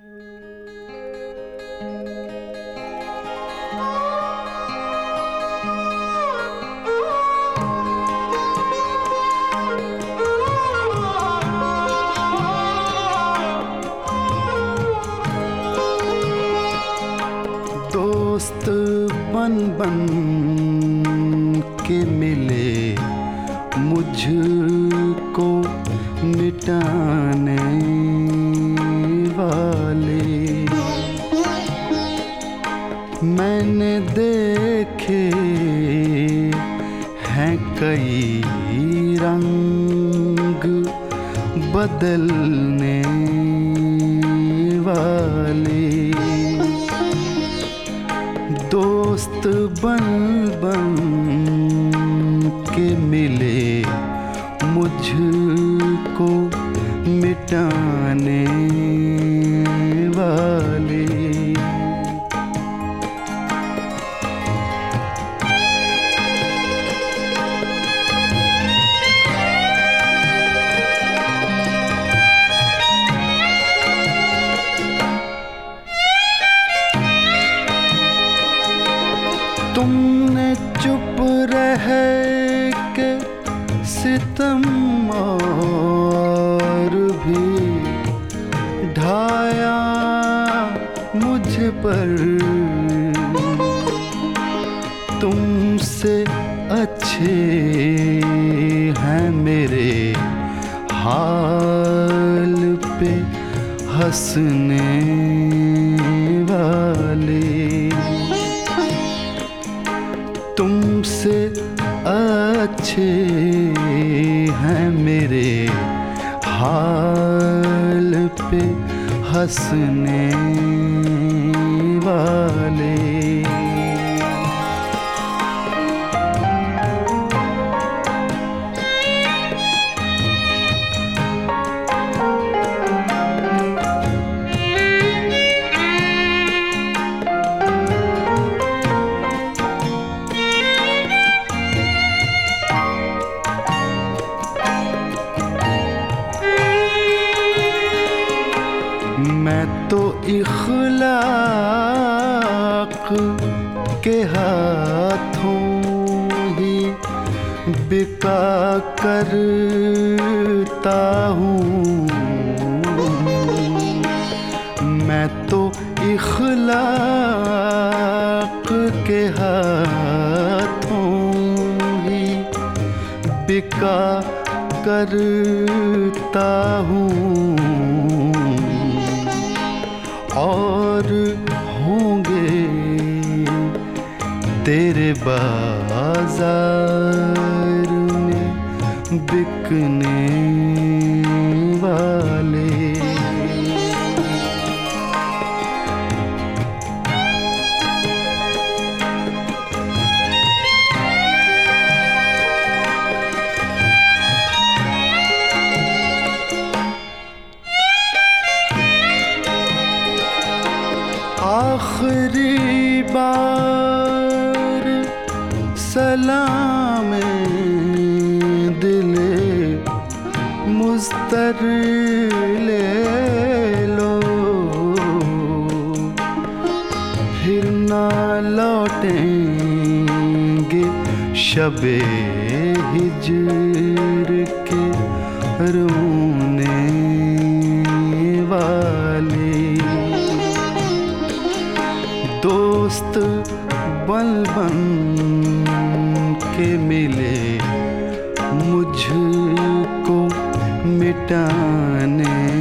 दोस्त बन बन के मिले मुझको मिटाने वाले। मैंने देखे हैं कई रंग बदलने वाले। दोस्त बन बन के मिले मुझको मिटाने वाले। तुमने चुप रह के सितम और भी ढाया मुझ पर। तुमसे अच्छे हैं मेरे हाल पे हंसने वाले। तुमसे अच्छे हैं मेरे हाल पे हंसने वाले। मैं तो इखलाक के हाथों ही बिका करता हूँ। मैं तो इखलाक के हाथों ही बिका करता हूँ। और होंगे तेरे बाजार में बिकने वाले। आखिरी बार सलाम दिले मुस्तर ले लो। फिर ना लौटेंगे शबे हिज्र के रोने वाले। दोस्त बन बन के मिले मुझको मिटाने